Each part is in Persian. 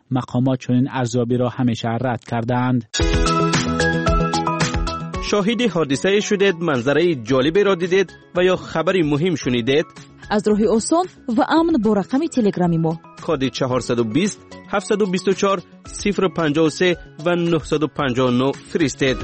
مقامات چنین ارزیابی را همیشه رد کردند. شاهد حادثه شدید، منظره جالبی را دیدید و یا خبری مهم شنیدید؟ از راه آسان و امن با رقم تلگرامی ما کد 420 724 053 و 959 فرستید.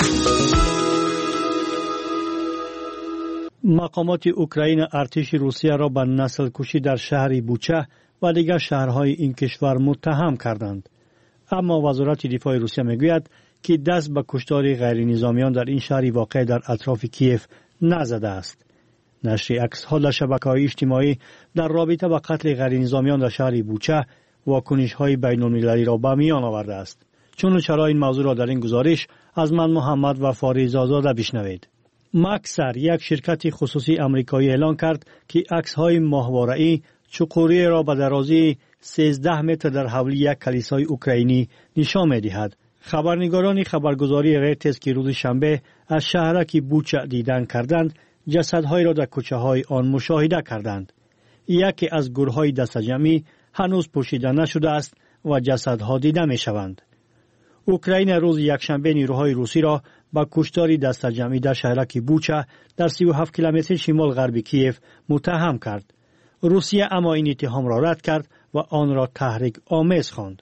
مقامات اوکراین ارتش روسیه را به نسل کشی در شهر بوچه و دیگر شهرهای این کشور متهم کردند. اما وزارت دفاع روسیه میگوید که دست به کشتار غیر نظامیان در این شهر واقع در اطراف کیف نزده است. نشر عکس‌ها در شبکه‌های اجتماعی در رابطه با قتل غیر نظامیان در شهر بوچه واکنش‌های بین‌المللی را به میان آورده است. چون چرا این موضوع را در این گزارش از من محمد و فاریز آزاده بشنوید. ماکسر، یک شرکت خصوصی آمریکایی، اعلان کرد که عکس‌های ماهواره‌ای چقوری را به درازی 13 متر در حول یک کلیسای اوکراینی نشان می‌دهد. خبرنگاران خبرگزاری ریترز که روز شنبه از شهرک بوچه دیدن کردند، جسدهای را در کوچه‌های آن مشاهده کردند. یکی از گورهای دسته‌جمعی هنوز پوشیده نشده است و جسدها دیده می‌شوند. اوکراین روز یکشنبه نیروهای روسی را با کشتار دسته‌جمعی در شهرک بوچه در 37 کیلومتر شمال غرب کیف متهم کرد. روسیه اما این اتهام را رد کرد و آن را تحریک آمیز خواند.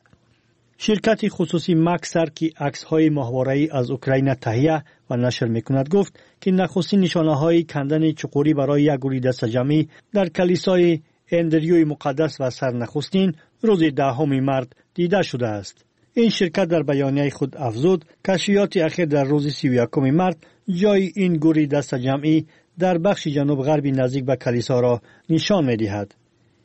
شرکت خصوصی ماکسر که عکس‌های ماهواره‌ای از اوکراین تهیه و نشر می‌کند گفت که نخستین نشانه‌های کندن چقوری برای یک گروه دسته‌جمعی در کلیسای اندریوی مقدس و سرنخستین روز 10 مارس دیده شده است. این شرکت در بیانیه خود افزود کشفیات اخیر در روز 31 مارس جای این گروه دسته‌جمعی در بخش جنوب غربی نزدیک به کلیسا را نشان می‌دهد.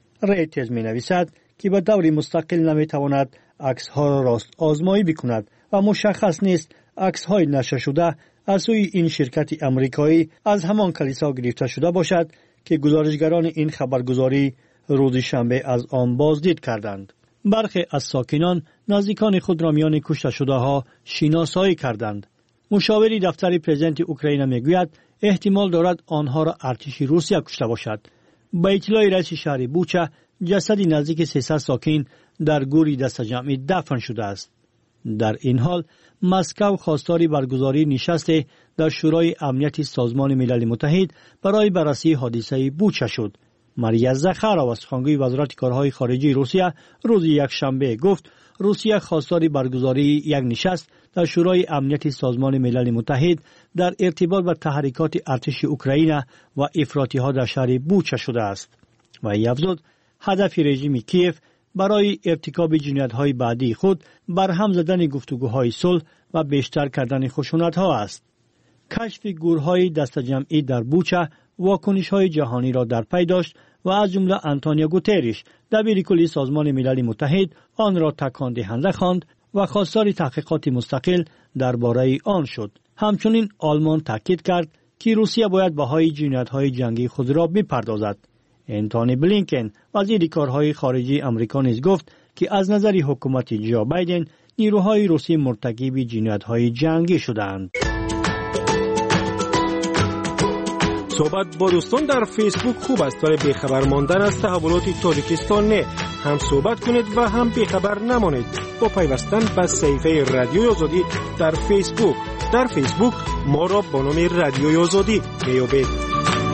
ریترز می‌نویسد که به طور مستقل نمی‌تواند عکس‌ها را راست آزمایی بکند و مشخص نیست عکس‌های نشر شده از سوی این شرکت آمریکایی از همان کلیسا گرفته شده باشد که گزارشگران این خبرگزاری روز شنبه از آن بازدید کردند. برخی از ساکنان نزدیکان خود را میان کشته شده‌ها شناسایی کردند. مشاوری دفتر پرزیدنت اوکراین میگوید احتمال دارد آنها را ارتش روسیه کشته باشد. با اطلاع رئیس شهر بوچه جسدی نزدیک 300 ساکن در گوری دسته‌جمعی دفن شده است. در این حال مسکو خواستار برگزاری نشست در شورای امنیت سازمان ملل متحد برای بررسی حادثه بوچه شد. ماریا زخارا از سخنگوی وزارت کارهای خارجه روسیه روز یکشنبه گفت روسیه خواستار برگزاری یک نشست در شورای امنیت سازمان ملل متحد در ارتباط با تحریکات ارتش اوکراین و افراطی‌ها در شهر بوچه شده است و افزود هدف رژیم کیف برای ارتکاب جنایت‌های بعدی خود برهم زدن گفتگوهای صلح و بیشتر کردن خشونت‌ها است. کشف گورهای دسته‌جمعی در بوچه واکنش‌های جهانی را در پی داشت و از جمله آنتونیو گوتریش دبیر کلی سازمان ملل متحد آن را تکان دهنده خواند و خواستار تحقیقات مستقل درباره آن شد. همچنین آلمان تاکید کرد که روسیه باید بهای جنایت‌های جنگی خود را بپردازد. انتونی بلینکن وزیر کارهای خارجه آمریکا نیز گفت که از نظر حکومت جو بایدن نیروهای روسی مرتکب جنایت‌های جنگی شدند. صحبت با دوستان در فیسبوک خوب است ولی بیخبر ماندن از تحولات تاجیکستان نه. هم صحبت کنید و هم بیخبر نمانید با پیوستن به صفحه رادیوی آزادی در فیسبوک. در فیسبوک ما را با نام رادیوی آزادی میابید.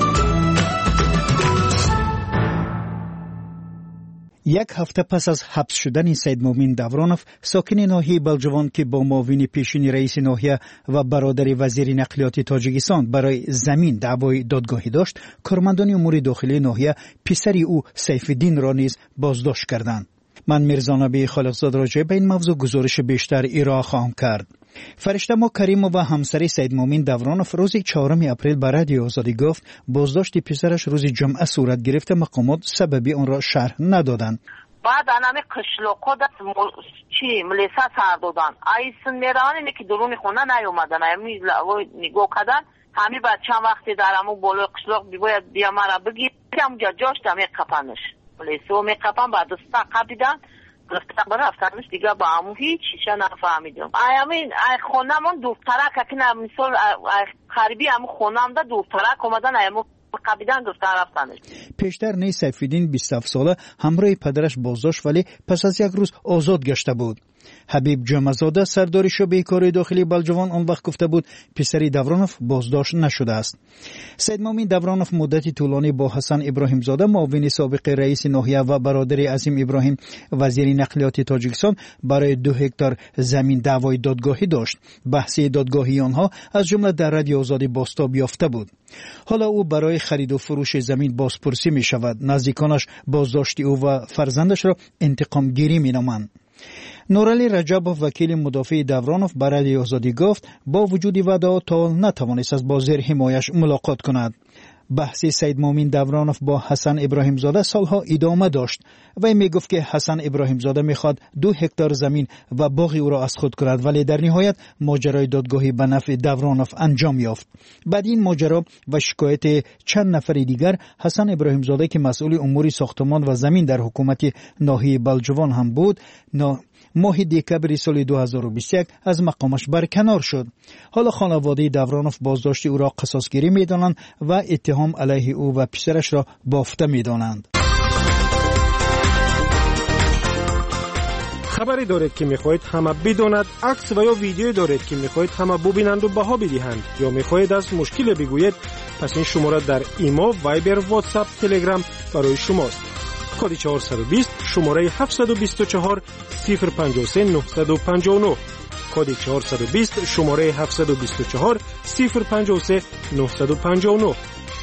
یک هفته پس از حبس شدن سید مومن دورانوف، ساکن ناحیه بلجوان که با معاون پیشین رئیس ناحیه و برادر وزیر نقلیات تاجیکستان برای زمین دعوای دادگاهی داشت، کارمندان امور داخلی ناحیه پسر او سیف‌الدین را نیز بازداشت کردند. من میرزا نبی خالقزاد راجع به این موضوع گزارش بیشتر ارائه خواهم کرد. فرشته ما کریم و همسر سید مومن دورانوف روز 4 اپریل به رادیو آزادی گفت بازداشت پسرش روز جمعه صورت گرفت، مقامات سببی آن را شرح ندادند. بعد انام قشلوقو دا چی ملیسا سر دادن ایسن میران اینه که درون خونه نیومدن، همی نگاه کردن همی بچه هم وقتی در همون بالای قشلوق باید بیا مرا بگیر همونجا جاش دمی قپنش ملیسا می قپن بعد دستا قپیدن گفته برفتنش دیگه با همون هیچ چیزا نفهمیدم. همین خونمون دو طرف که مثلا قریبی همون خونم دا دو طرف اومدن همون قبیدن گفتن رفتنش. پیشتر نی سیفالدین 27 ساله همراه پدرش بازداشت ولی پس از یک روز آزاد گشته بود. حبیب جمعزاده سردار شعبه کار داخلی بلجوان آن وقت گفته بود پسری دورانوف بازداشت نشده است. سید مومن دورانوف مدتی طولانی با حسن ابراهیم زاده معاون سابق رئیس ناحیه و برادر عظیم ابراهیم وزیر نقلیات تاجیکستان برای 2 هکتار زمین دعوای دادگاهی داشت. بحث دادگاهی آنها از جمله در رادیو آزادی بازتاب یافته بود. حالا او برای خرید و فروش زمین بازپرسی می شود. نزدیکانش بازداشت او و فرزندش را انتقام گیری می نامند. نورعلی رجبوف وکیل مدافع دورانوف برای آزادی گفت با وجود وعده تا نتوانست از با زیر حمایش ملاقات کند. بحث سید مومن دورانوف با حسن ابراهیم زاده سالها ادامه داشت. وی می گفت که حسن ابراهیم زاده می خواد 2 هکتار زمین و باغ او را از خود کند ولی در نهایت ماجرای دادگاهی به نفع دورانوف انجام یافت. بعد این ماجرا و شکایت چند نفر دیگر حسن ابراهیم زاده که مسئول امور ساختمان و زمین در حکومت ناحیه بلجوان هم بود ماه دکبر سال 2021 از مقامش برکنار شد. حالا خانواده دورانوف بازداشت او را قصاصگیری می‌دانند و اتهام علیه او و پسرش را بافته می‌دانند. خبری دارید که می‌خواهید همه بداند، عکس و یا ویدیو دارید که می‌خواهید همه ببینند و بها بدهند یا می‌خواهید از مشکل بگویید، پس این شماره در ایما، وایبر، واتساپ، تلگرام برای شماست. کد 420 شماره 724 053 959 کد 420 شماره 724 053 959.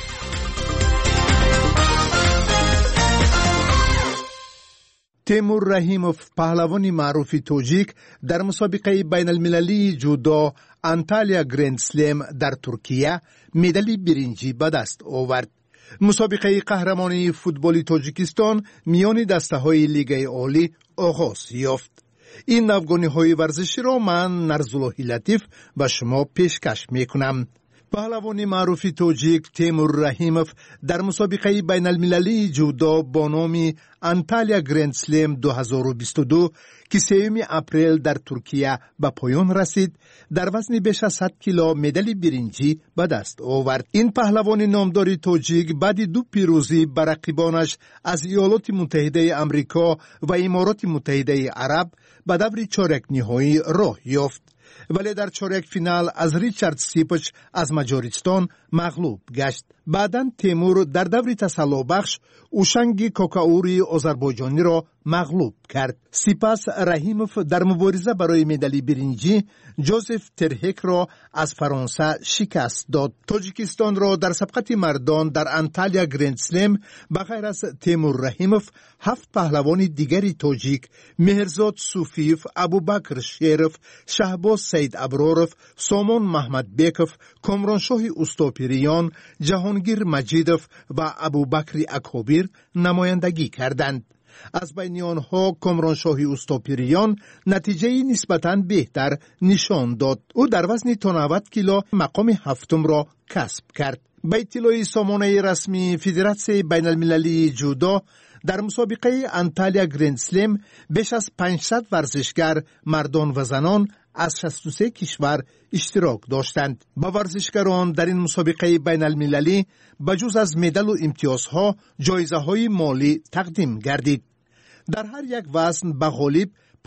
تیمور رحیموف پهلوان معروف توجیک در مسابقه بین المللی جودو انتالیا گرند سلم در ترکیه مدال برنجی به دست آورد. مسابقه قهرمانی فوتبال تاجیکستان میان دسته‌های لیگ عالی آغاز یافت. این نوگانی‌های ورزشی را من نرزالله لطیف به شما پیشکش میکنم. پهلوان معروف تاجیک تیمور رحیموف در مسابقه بین المللی جودو با نام انتالیا گرند سلم 2022 که 3 اپریل در ترکیه به پایان رسید در وزن بیش از 100 کیلو مدال برنجی به دست آورد. این پهلوان نامدار تاجیک بعد 2 پیروزی بر رقیبانش از ایالات متحده آمریکا و امارات متحده عرب به دور چهارک نهایی راه یافت. ولی در چهارک فینال از ریچارد سیپچ از مجارستان مغلوب گشت. بعداً تیمور در دور تسلی بخش اوشنگ کوکاوری آذربایجانی را مغلوب کرد. سپس رحیموف در مبارزه برای مدال برنجی جوزف ترهک را از فرانسه شکست داد. تاجیکستان را در سبقت مردان در انتالیا گرند سلم بغیر از تیمور رحیموف 7 پهلوان دیگری تاجیک مهرزاد صوفیف، ابوبکر شریف، شهباز سید ابراروف، سامان محمد بیکوف، کامرانشاه استوپیریان، جهانگیر مجیدوف و ابوبکر اکابیر نمایندگی کردند. از بین آنها کامرانشاه استوپیریان نتیجه نسبتاً بهتر نشان داد. او در وزن تا 90 کیلو مقام 7 را کسب کرد. به اطلاع سامانه رسمی فدراسیون بین المللی جودو در مسابقه انتالیا گرند سلم بیش از 500 ورزشگر مردان و زنان از 63 کشور اشتراک داشتند. با ورزشکاران در این مسابقه بین المللی بجز از مدال و امتیازها جایزه‌های مالی تقدیم گردید. در هر یک وزن به غالب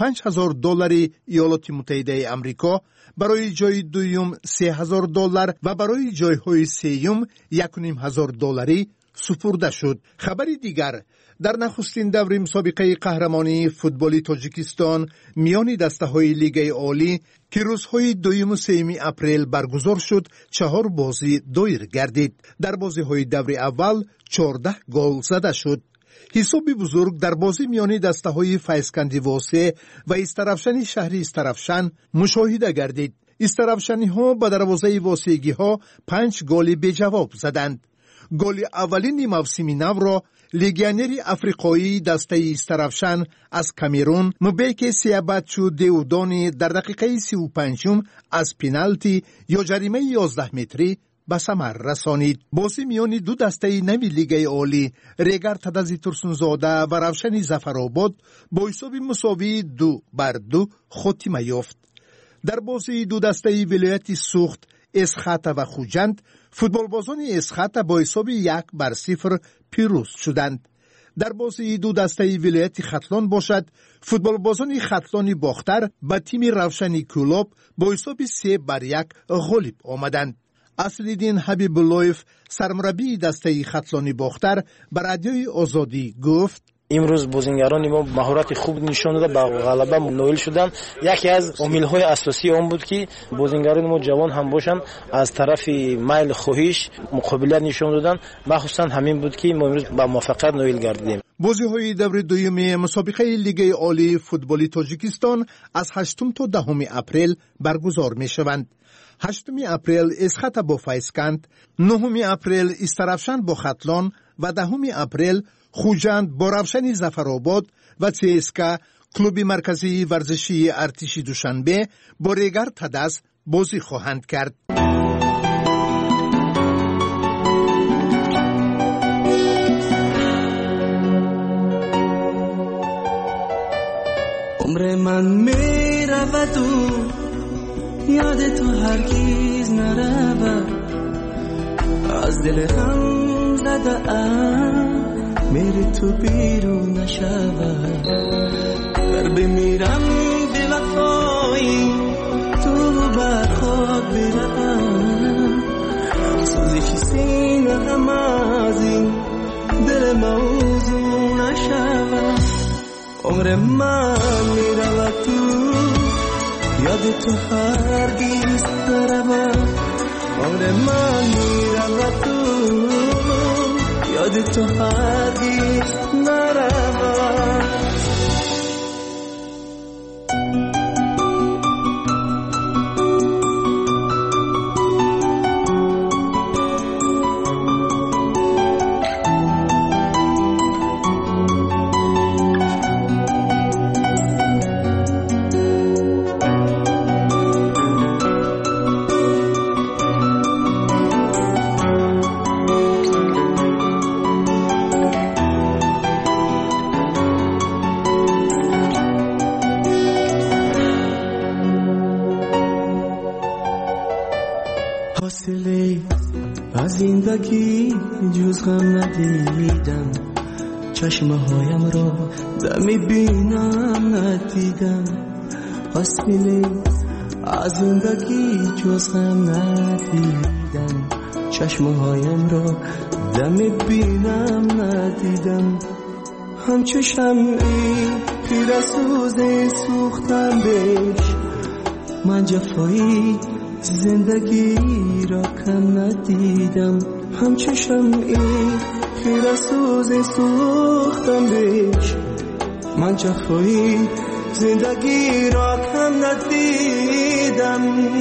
$5,000 ایالات متحده آمریکا، برای جای دوم $3,000 و برای جایهای سوم $1,500 سپرده شد. خبری دیگر، در نخستین دور مسابقه قهرمانی فوتبال تاجیکستان میان دسته‌های لیگ عالی که روزهای 2 و 3 اپریل برگزار شد 4 بازی دایر گردید. در بازی‌های دور اول 14 گل زده شد. حسابی بزرگ در بازی میان دسته‌های فیضکندی و استرافشن شهری استرافشن مشاهده گردید. استرافشنی‌ها به دروازه واسگی‌ها 5 گل به جواب زدند. گل اولین موسم نو را لیگیونر افریقایی دسته استرافشن از کامرون مبیک سیاباتچو دیودانی در دقیقه 35 از پنالتی یا جریمه 11 متری به ثمر رسانید. بازی میان 2 دسته نوی لیگ عالی ریگر تدزی ترسونزاده و روشن ظفرآباد با حساب مساوی 2-2 خاتمه یافت. در بازی 2 دسته ولایت سوخت اسخاتا و خوجند فوتبالبازان اسخاتا با حساب 1-0 پیروز شدند. در بازی دو دسته ولایت ختلان باشد فوتبالبازان ختلانی باختر به تیم روشنی کلوب با حساب 3-1 غالب آمدند. اصلالدین حبیب اللهیف سرمربی دسته ختلانی باختر به رادیوی آزادی گفت امروز بازیگران ما مهارت خوب نشان دادند، به غلبه نائل شدند. یکی از عامل‌های اساسی آن بود که بازیگران ما جوان هم باشند، از طرف میل خواهش مقابله نشان دادند. مخصوصا همین بود که ما امروز به موفقیت نائل گردیدیم. بازی‌های دور دوم مسابقه لیگ عالی فوتبال تاجیکستان از 8 تا 10 اپریل برگزار می‌شوند. 8 اپریل اسخاتا با فیسکند، 9 اپریل استرافشان با ختلان و 10 اپریل خوجند با روشن ظفرآباد و CSKA کلوب مرکزی ورزشی ارتشی دوشنبه با ریگر تدس بازی خواهند کرد. عمر من می رود و یاد تو هرگز نرود، از دل غم زده ام میری تو بیرون نشود. در بمیرم به وفایی تو بر خود برم، سوزش سینه غم از این دل موضوع نشود. عمر من میرود تو یاد تو هرگز نرود، عمر من میرود تو یاد تو هرگز نرود. حاصله از زندگی جز غم ندیدم، چشمه هایم را دمی بینم ندیدم. حاصله از زندگی جز غم ندیدم، چشمه هایم را دمی بینم ندیدم. همچو شمعی پیر سوز سوختم بهش، من جفایی زندگی را کم ندیدم. همچو شمعی پیر سوز سوختم بهش، من جفایی زندگی را کم ندیدم.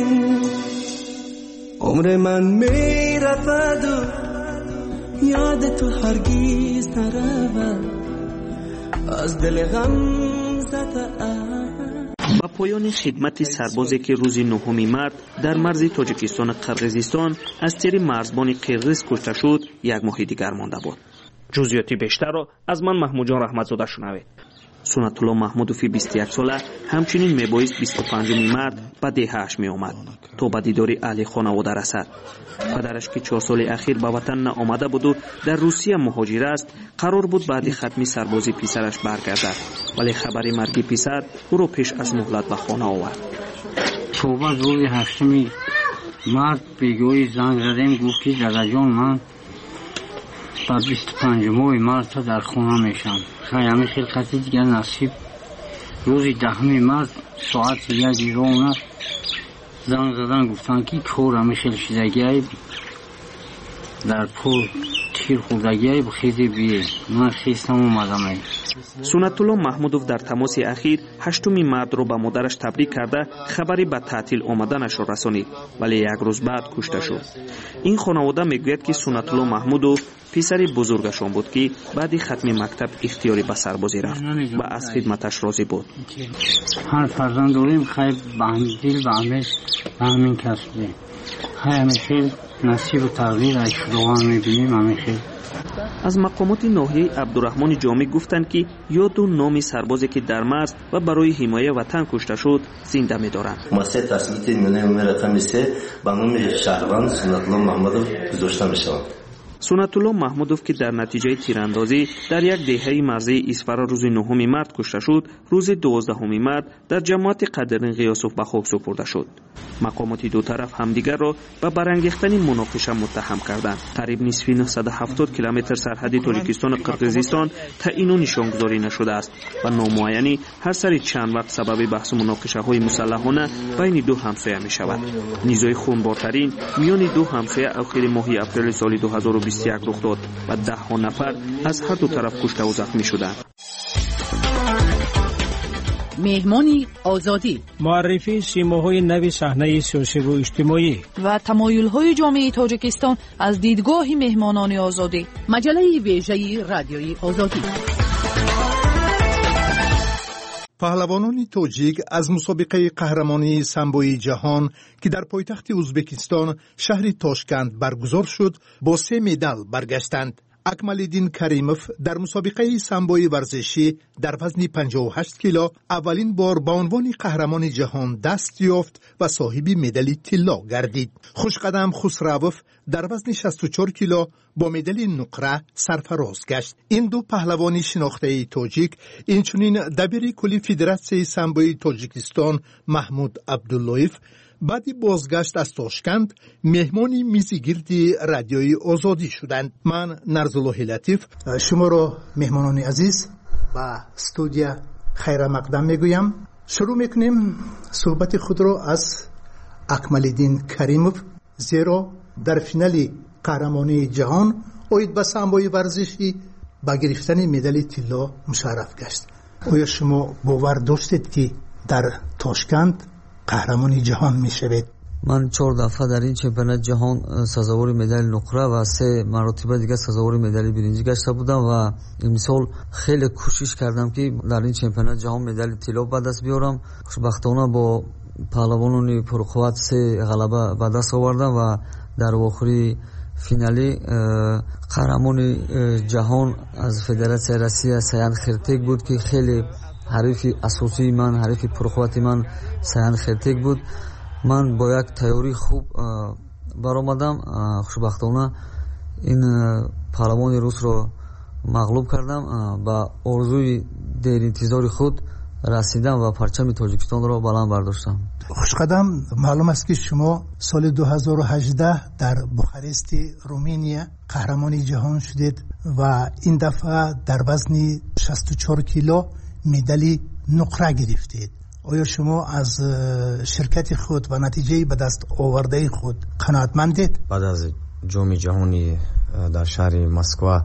عمر من می رود و یاد تو هرگز نرود، از دل غم زده با پایان خدمت سربازی که روز 9 مارس در مرز تاجیکستان قرقیزستان از طریق مرزبان قرقیز کشته شد، یک ماه دیگر مانده بود. جزئیات بیشتر را از من محمود جان رحمتزاده شنوید. سنت الله محمودوفی 21 ساله همچنین میبایست 25 مارس به دهه‌اش می آمد تا به دیداری اهل خانواده رسد. پدرش که 4 سال اخیر به وطن نآمده بود و در روسیه مهاجر است، قرار بود بعد ختم سربازی پسرش برگردد، ولی خبر مرگ پسر او را پیش از مهلت به خانه آورد. صبح روز 8 مارس بیگوی زنگ زدیم، گفت که دادا جان من تا 25 مارس در خانه میشم. خیلی خیلی دیگر نصیب روز 10 مارس ساعت 1 رونه زنگ زدن، گفتن که کور همیشه شدگی در پول تیر خوردگی بخیزی بیه. من خیستم اومدم. سنت الله محمودوف در تماس اخیر 8 مارس را به مادرش تبریک کرده خبری به تعطیل آمدنش را رسانید، ولی 1 روز بعد کشته شد. این خانواده میگوید که سنت الله محمودوف پسر بزرگشان بود که بعد ختم مکتب اختیاری به سربازی رفت و از خدمتش راضی بود. هر فرزند داریم خیلی به همین دل به همین کسبه. همیشه نصیب و تغییر شلوغان میبینیم همین خیلی. از مقامات ناحیه عبدالرحمن جامع گفتند که یاد و نام سربازی که در مرز و برای حمایت وطن کشته شد زنده می‌دارند. مؤسسه تسلیت میلیون رقم 3 به نام شهروند سنت الله محمدوف گذاشته می‌شود. سنت الله محمدوف که در نتیجه تیراندازی در یک دهه مرزی اسفر روز 9 مارس کشته شد، روز 12 مارس در جماعت قدرین غیاسوف به خاک سپرده شد. مقامات دو طرف همدیگر را به برانگیختن مناقشه متهم کردند. قریب نصف 970 کیلومتر سرحد تاجیکستان و قرقیزستان تعیین و نشانگذاری نشده است و نامعینی هر سری چند وقت سبب بحث و مناقشه‌های مسلحانه بین دو همسایه می‌شود. نیزهای خونبارترین میان دو همسایه اواخر ماه اپریل سال 2021 رخ داد و 10 نفر از هر دو طرف کشته و زخمی شدند. مهمانی آزادی، معرفی سیماهای نوی صحنه سیاسی و اجتماعی و تمایل‌های جامعه تاجیکستان از دیدگاه مهمانان آزادی. مجله ویژه رادیوی آزادی. پهلوانان تاجیک از مسابقه قهرمانی سامبوی جهان که در پایتخت ازبکستان شهر تاشکند برگزار شد با 3 مدال برگشتند. اکمالدین کریموف در مسابقه سامبوی ورزشی در وزن 58 کیلو اولین بار به عنوان قهرمان جهان دست یافت و صاحب مدال طلا گردید. خوشقدم خسروف در وزن 64 کیلو با مدال نقره سرفراز گشت. این دو پهلوان شناخته تاجیک اینچنین دبیر کلی فدراسیون سامبوی تاجیکستان محمود عبداللهیف بعد بازگشت از تاشکند مهمانی میزگیردی رادیوی آزادی شدند. من نرزالله لطیف شما را مهمانان عزیز و استودیو خیر مقدم میگویم. شروع میکنیم صحبت خود را از اکمالدین کریموف، زیرا در فینال قهرمانی جهان اوید به سامبوی ورزشی با گرفتن مدال طلا مشرف گشت. آیا شما باور داشتید که در تاشکند قهرمانی جهان می شود؟ من 4 دفعه در این چمپیونات جهان سزاوار مدال نقره و 3 مرتبه دیگه سزاوار مدال برنجی گشته بودم و امسال خیلی کوشش کردم که در این چمپیونات جهان مدال طلا به دست بیارم. خوشبختانه با پهلوانان پرقوت 3 غلبه به دست آوردم و در آخری فینالی قهرمان جهان از فدراسیون روسیه سیان خرتیک بود که خیلی حریف اساسی من، حریف پرقوت من سیان خرتیک بود. من با یک تیاری خوب برآمدم. خوشبختانه این پهلوان روس رو مغلوب کردم. با آرزوی دیر انتظار خود رسیدم و پرچم تاجیکستان رو بلند برداشتم. خوشقدم، معلوم است که شما سال 2018 در بخارست رومانیا قهرمان جهان شدید و این دفعه در وزن 64 کیلو مدال نقره گرفتید. آیا شما از شرکت خود و نتیجه به دست آورده خود قناعتمندید؟ بعد از جام جهانی در شهر مسکو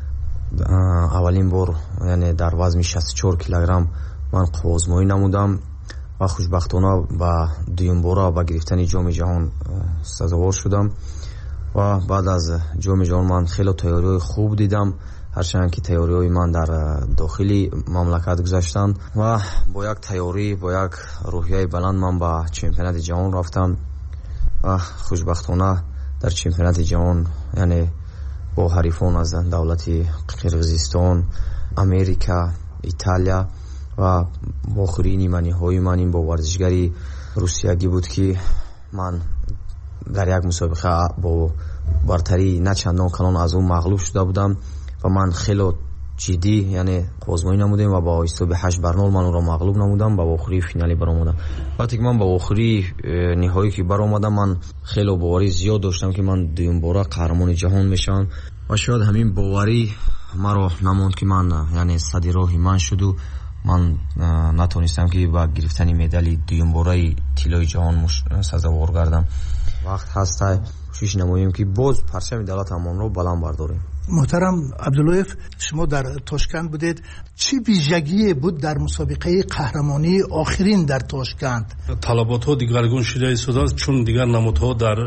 اولین بار یعنی در وزن 64 کیلوگرم من آزمایی نمودم و خوشبختانه با دوم بار با گرفتن جام جهان سزاوار شدم و بعد از جام جهان من خیلی تیاری خوب دیدم، هرچند که تیاری‌های من در داخلی مملکت گذشتند و با یک تیاری با یک روحیه بلند من به چمپیونات جهان رفتم و خوشبختانه در چمپیونات جهان یعنی با حریفان از دولت قرقیزستان، امریکا، ایتالیا و آخرین نیمه‌نهایی من این با ورزشگری روسیایی بود که من در یک مسابقه با برتری نه چندان کلان از اون مغلوب شده بودم و من خیلی جدی یعنی آزمایی نمودم و با حساب 8-0 من اون را مغلوب نمودم و با آخری فینالی برآمدم. وقتی که من با آخری نهایی که برآمدم من خیلی باوری زیاد داشتم که من دوم بار قهرمان جهان میشم و شاید همین باوری مرا نموند که من یعنی صد راهی من شد و من نتونستم که با گرفتن مدال دوم باره طلای جهان سزاوار گردم. وقت هست کوشش نماییم که باز پرچم دولتمان رو بلند برداریم. محترم عبداللهیف، شما در تاشکند بودید، چی ویژگی بود در مسابقه قهرمانی آخرین در تاشکند؟ طلبات ها دیگرگون شده است چون دیگر نمادها در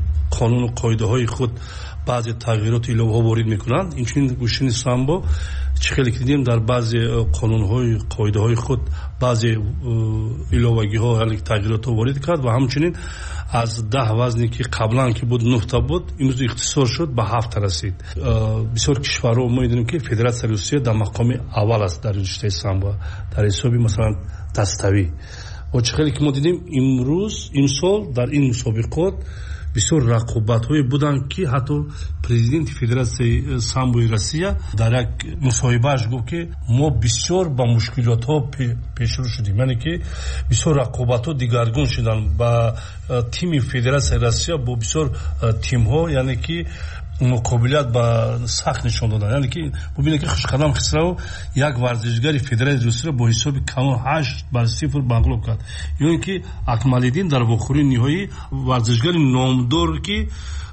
قانون و قاعده های خود بعضی تغییرات ایلاوه ها وارد میکنند. اینچنین گوشین سامبو خیلی که دیدیم در بعضی قانون‌های قاعده‌های خود بعضی ایلوگی‌ها یعنی تغییرات وارد کرد و همچنین از 10 وزنی که قبلا که بود 9 تا بود امروز اختصار شد به 7 رسید. بسیار کشورها ما می‌دونیم که فدراسیون روسیه در مقام اول است در رشته سامبو در حساب مثلا دستوی و خیلی که ما دیدیم امروز امسال در این مسابقات بسیار رقابت‌های بودن که حتی پرزیدنت فدراسیون سامبوی روسیه در یک مصاحبه‌اش گفت که ما بسیار با مشکلات‌ها پیشرو شدیم، یعنی که بسیار رقابت‌ها دیگرگون شدن با تیم فدراسیون روسیه با بسیار تیم‌ها، یعنی که مقابلت با سخت نشون دادن. یعنی که ببینید که خوشقدم خسرو یک ورزشگری فدراسیون روسیه با حساب کانون 8-0 مغلوب کرد. یعنی که اکمال‌الدین در واخوری نهایی ورزشگری نامدار که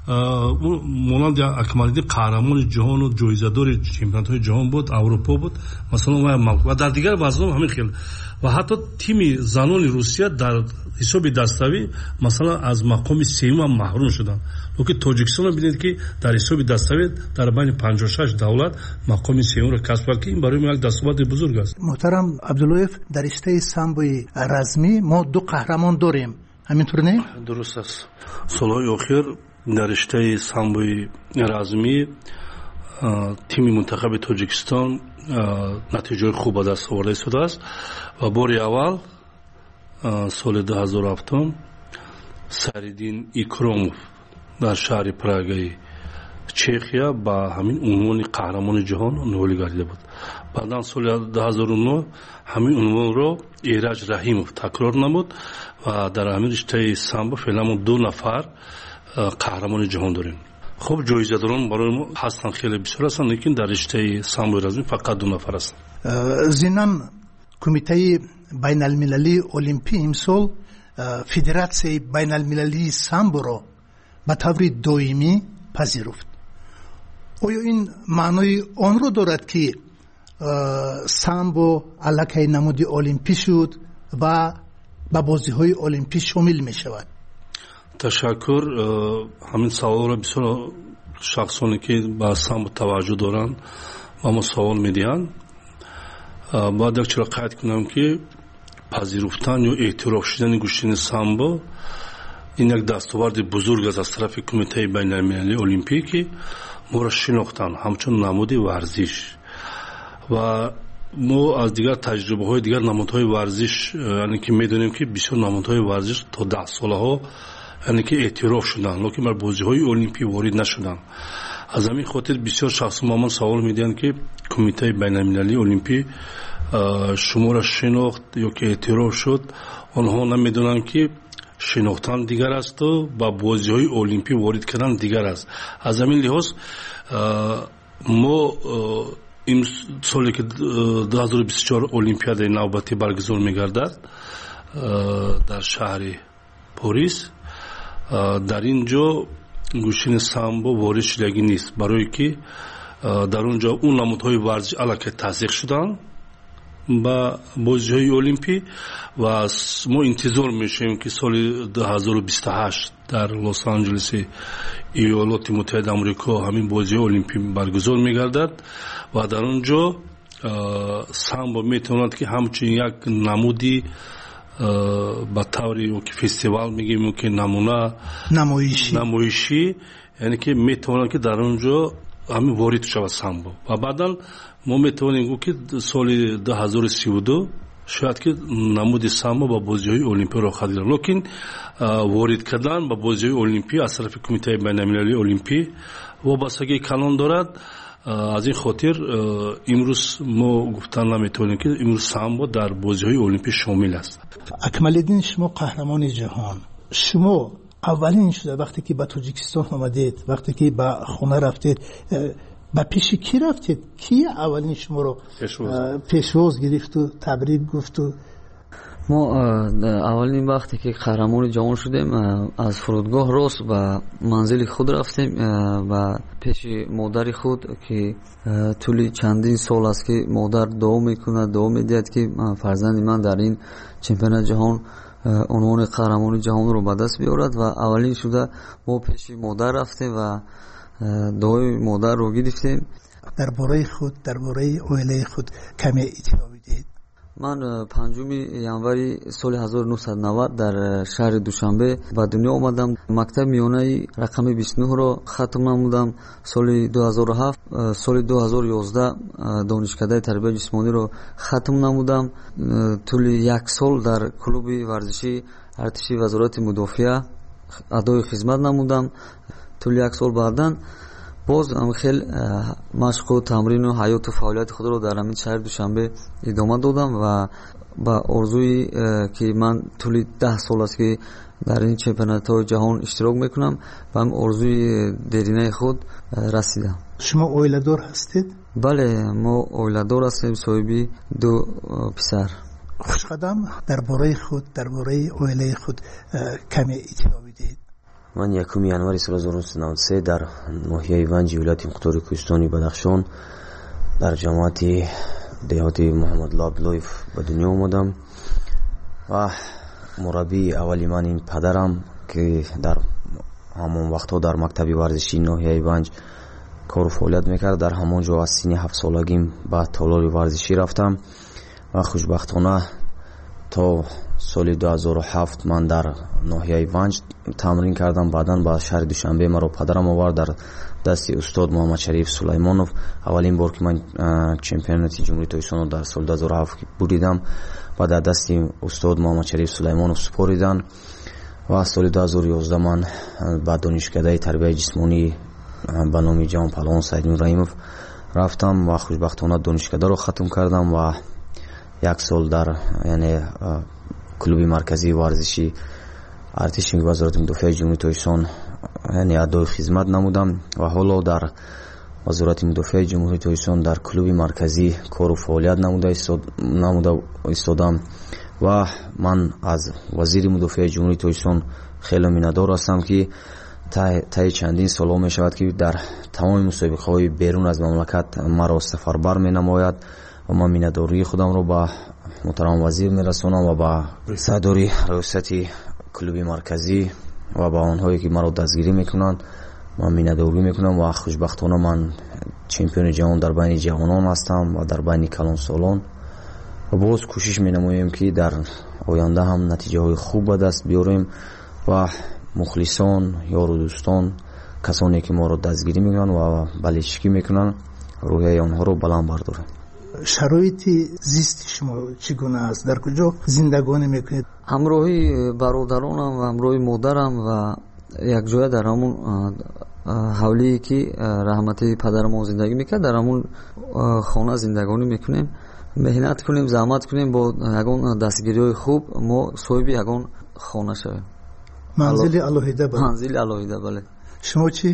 مانند اکمال‌الدین قهرمان جهان و جایزه‌دار چمپیونات‌های جهان بود، اروپا بود مثلا و در دیگر وزن‌ها همین خیلی و حتی تیم زنان روسیه در حساب دستوی مثلا از مقام سوم محروم شدن. لکه تاجیکستان رو ببینید که در حساب دستوی در بین 56 دولت مقام سوم را کسب کرد که این برای ما یک دستاورد بزرگ است. محترم عبداللطیف، در رشته سامبوی رزمی ما 2 قهرمان داریم، همینطور نه؟ درست است. سالهای اخیر در رشته سامبوی رزمی تیم منتخب تاجیکستان نتیجه خوب به دست آورده شده است و باری اول سال 2007 سریدین ایکروموف در شهر پراگای چخیا با همین عنوان قهرمان جهان نولی گردیده بود. بعداً سال 2009 همین عنوان رو ایرج رحیموف تکرار نمود و در همین رشته سامبو فعلا ما 2 نفر قهرمان جهان داریم. خب جایزه‌داران برای ما هستن خیلی بسیار هستن، لیکن در رشته سامبو رزمی فقط 2 نفر هستن. ضمناً کمیته بین المللی المپی امسال فدراسیون بین المللی سامبو را به طور دائمی پذیرفت. آیا این معنای آن را دارد که سامبو علاقه نماد المپی شد و به بازی‌های المپی شامل می شود؟ تشکر. همین سوال را بسیار شخصانی که به سامبو توجه دارند و ما سوال می‌دهند. باید یک چرا قید کنم که پذیرفتن یا اعتراف شدن گوشتن سامبو این یک دستاورد بزرگ است از طرف کمیته بین المللی المپی که ما را شناختن همچون نماد ورزش و ما از دیگر تجربه های دیگر نمادهای ورزش یعنی که میدونیم که بسیار نمادهای ورزش تا 10 ساله ها یعنی که اعتراف شدن لیکن بر بازی های المپی وارد نشدن. از همین خاطر بسیار شخص ما سوال میدن که کمیته بین المللی المپی شما را شناخت یا که اعتراف شد، آنها نمیدونن که شناختن دیگر است و با بازی های المپی وارد کردن دیگر است. از همین لحاظ ما این سالی که 2024 المپیاد نوبتی برگزار میگردد در شهر پاریس، در اینجا گوشین سامبو وارد شدگی نیست، برای که در اونجا اون نمادهای ورزش علاقه تزریق شدن با بازی‌های المپی و ما انتظار میشیم که سال 2028 در لس آنجلس ایالات متحده آمریکا همین بازی المپی برگزار میگردد و در اونجا سامبو میتواند که همچنین یک نمودی با طوری که فستیوال میگیم که نمونه نمایشی یعنی که میتواند که در اونجا همین وارد شود سامبو و بعدا ما میتوانیم که سال 2032 شاید که نمود سامبو با بازی‌های المپی را خواهد گرفت، لیکن وارد کردن با بازی‌های المپی از طرف کمیته بین المللی المپی وابستگی کلان دارد. از این خاطر امروز ما گفتن نمیتونیم که امروز سامبو در بازی‌های المپی شامل است. اکمال‌الدین، شما قهرمان جهان، شما اولین شده وقتی که به تاجیکستان آمدید، وقتی که به خونه رفتید، با پیش کی رفتید؟ کی اولین شما رو پیشواز گرفت و تبریک گفت؟ ما اولین وقتی که قهرمان جهان شدیم از فرودگاه راست به منزل خود رفتیم و پیش مادر خود که طول چندین سال است که مادر دعا میکنه، دعا میدهد که فرزند من در این چمپیونات جهان عنوان قهرمان جهان رو به دست بیارد و اولین شده ما پیش مادر رفتیم و دعای مادر رو گرفتیم درباره خود، درباره اویله خود کمی اطلاع بدید. من 5 январи соли 1990 дар шаҳри Душанбе ба дунё омадам. мактаби миёнаи рақами 29-ро хатм намудам. соли 2007 соли 2011 донишкадаи тарбияи ҷисмониро хатм намудам. тӯли 1 сол дар клуби варзиши артиши вазорати мудофиа адои хизмат намудам. тӯли 1 сол баъдан боз хел машқу тамрину ҳаёту фаъолияти худро дар ҳамин шаҳри Душанбе идома додам ва ба орзуи ки ман тӯли 10 сол аст ки дар ин чемпионатҳои ҷаҳон иштирок мекунам ба ҳамин орзуи деринаи худ расидам. шумо оиладор ҳастед? бале, мо оиладор ҳастем, соҳиби 2 писар. хушқадам, дарбораи худ, дарбораи оилаи худ каме иттилоъ бидиҳед. من 1 январи соли 1993 дар ноҳияи Ванҷи вилояти Муқтори Кӯҳистони Бадахшон дар ҷамоати деҳоти Муҳаммадулло Абдуллоев ба дунё омадам ва мураббии аввали ман ин падарам ки дар ҳамон вақтҳо дар мактаби варзишии ноҳияи Ванҷ кору фаъолият мекард. дар ҳамон ҷо аз синни 7 солагим ба толори варзишӣ рафтам ва хушбахтона то соли 2007 ман дар ноҳияи Ванҷ тамрин кардам. баъдан ба шаҳри Душанбе маро падарам овард дар дасти устод Муҳаммадшариф Сулаймонов. аввалин бор ки ман чемпионати ҷумҳурии Тоҷикистонро дар соли 2007 буридам ва дар дасти устод Муҳаммадшариф Сулаймонов супоридан ва соли 2011 ман ба донишкадаи тарбияи ҷисмонӣ ба номи ҷавон паҳлавон Саиднур Раимов рафтам ва хушбахтона донишкадаро хатм кардам ва 1 сол дар яъне клуби марказии варзиши артиши вазорати мудофиаи ҷумҳурии Тоҷикистон яъне адои хизмат намудам ва ҳоло дар вазорати мудофиаи ҷумҳурии Тоҷикистон дар клуби марказӣ кору фаъолият намуда истодам ва ман аз вазири мудофиаи ҷумҳурии Тоҷикистон хеле миннатдор ҳастам ки таи чандин солҳо мешавад ки дар тамоми мусобиқаҳои берун аз мамлакат маро сафарбар менамояд ва ман миннатдории худамро ба муҳтарам вазир мерасонам ва ба сардори раёсати клуби марказӣ ва ба онҳое ки маро дастгирӣ мекунанд ман миннатдорӣ мекунам ва хушбахтона ман чемпиони ҷаҳон дар байни ҷавонон ҳастам ва дар байни калонсолон ва боз кӯшиш менамоем ки дар оянда ҳам натиҷаҳои хуб ба даст биёрем ва мухлисон, ёру дӯстон, касоне ки моро дастгирӣ мекунанд ва баличкӣ мекунанд, рӯҳияи онҳоро баланд бардорем. шароити зисти шумо чӣ гуна аст? дар куҷо зиндагонӣ мекунед? ҳамроҳи бародаронам ва ҳамроҳи модарам ва якҷоя дар ҳамун ҳавлие ки раҳмати падарамон зиндагӣ мекард дар ҳамун хона зиндагонӣ мекунем. меҳнат кунем, заҳмат кунем, бо ягон дастгириҳои хуб мо соҳиби ягон хона шавем. манзили алоҳида? манзили алоҳида, бале. шумо чӣ?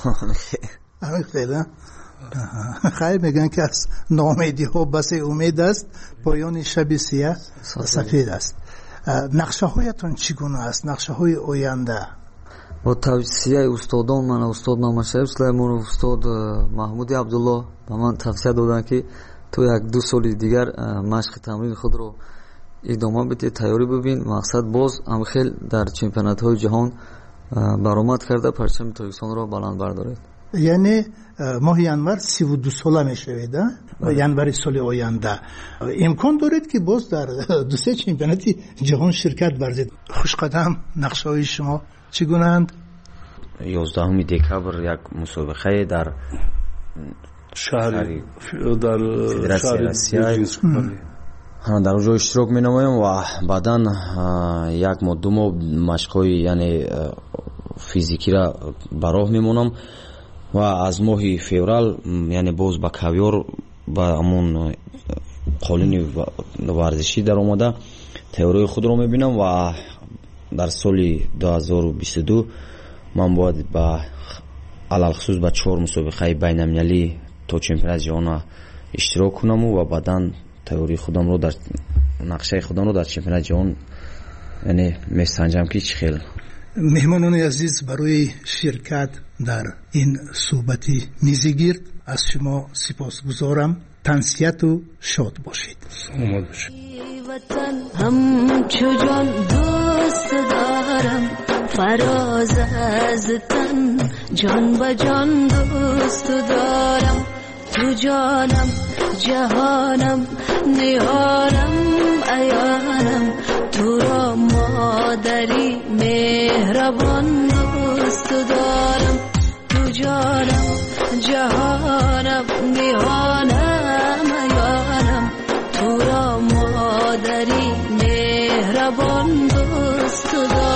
خیر میگن که از ناامیدی ها بس امید است، پایان شب سیاه سفید است. نقشه هایتون چگونه است؟ نقشه های آینده؟ با توصیه استادان من، استاد محمدشریف سلیمانov، استاد محمود عبدالله به من توصیه دادن که تو 1-2 سال دیگر مشق تمرین خود رو ادامه بده، تیاری ببین. مقصد باز هم خیلی در چمپیونات های جهان برآمد کرده، پرچم تاجیکستان رو بلند بردارید. یعنی ماه ینور 32 ساله میشوید؟ ینور سال آینده امکان دارید که باز در 2-3 چمپیونات جهان شرکت ورزید؟ خوشقدم، نقشه های شما چگونه اند؟ 11 دکبر یک مسابقه در شهری در فدراسیون در اونجا اشتراک می نمایم و بعدا 1 ماه 2 ماه مشق‌های یعنی فیزیکی را براه میمونم و از ماه فوریه یعنی باز با کاویار با همون قالین ورزشی در اومده تئوری خود رو میبینم و در سال 2022 من باید با علل خصوص با 4 مسابقه بین المللی تا چمپیونات جهان اشتراک کنم و بعدا تئوری خودم رو در نقشه خودم رو در چمپیونات جهان یعنی میسنجم که چه خیلی. مهمانان عزیز، برای شرکت در این صحبت میزگیر از شما سپاسگزارم. تنسیت و شاد باشید. سلامت باشید. وطن همچو جان دوست دارم، فراز از تن جان به جان دوست دارم. تو جانم جهانم نیانم ایانم تو را مادری مهربان دوست دارم تو جانم جهانم نیانم ایانم تو را مادری مهربان دوست دارم